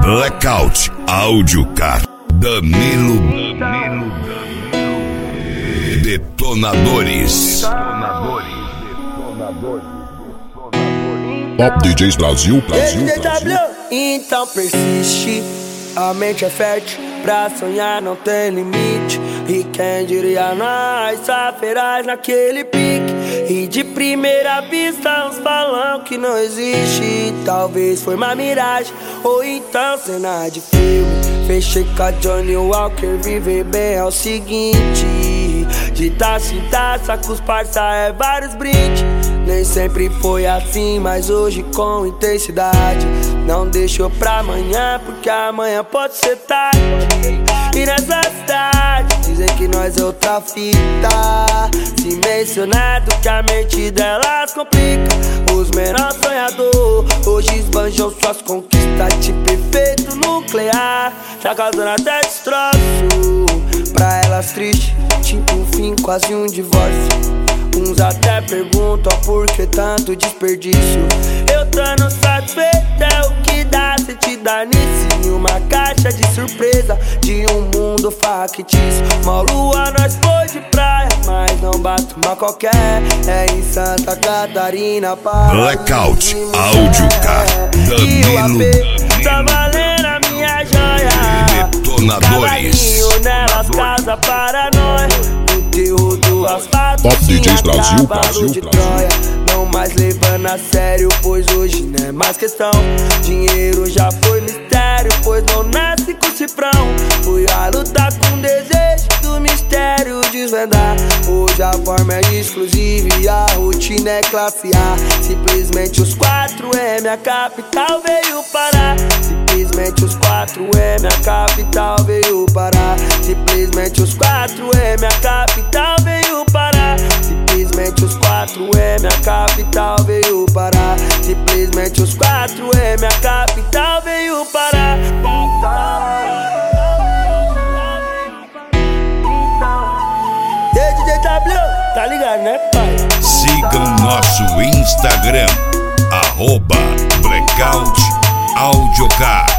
Blackout Audiocar Danilo Detonadores. Top DJs Brasil. Então persiste, a mente é fértil, pra sonhar não tem limite. E quem diria nós, feraz naquele pique. E de primeira vista uns falam que não existe. Talvez foi uma miragem, ou então cena de filme. Fechei com a Johnny Walker, viver bem é o seguinte: de taça em taça com os parça é vários brindes. Nem sempre foi assim, mas hoje com intensidade. Não deixou pra amanhã, porque amanhã pode ser tarde. E nessa cidade dizem que nós é outra fita. Se mencionado que a mente delas complica. Os menores sonhadores hoje esbanjam suas conquistas. Tipo efeito nuclear, tá causando até destroço. Pra elas triste, tipo um fim, quase um divórcio. Uns até perguntam por que tanto desperdício. Eu tô satisfeito, é o que dá sentidanice. Em uma caixa de surpresa de um mundo factício. Uma lua nós foi de praia, mas não bate uma qualquer. É em Santa Catarina, Blackout Audiocar Danilo tá valendo a minha joia. Detonadores. Nelas, casa para nós. Conteúdo asfalto, Top DJs Brasil. de Troia. Não mais levando a sério, pois hoje não é mais questão. Dinheiro já foi mistério, pois não nasce com cifrão. Fui a lutar com desejo do mistério desvendar. Hoje a forma é exclusiva e a rotina é classe A. Simplesmente os 4M, a capital veio parar. Simplesmente os 4M, a capital veio parar. Simplesmente os 4M, a capital veio parar. Simplesmente os 4M, a capital veio parar. Simplesmente os 4M, a capital veio parar. E aí, DJ W, tá ligado, né, pai? Siga o nosso Instagram @Blackout Audiocar.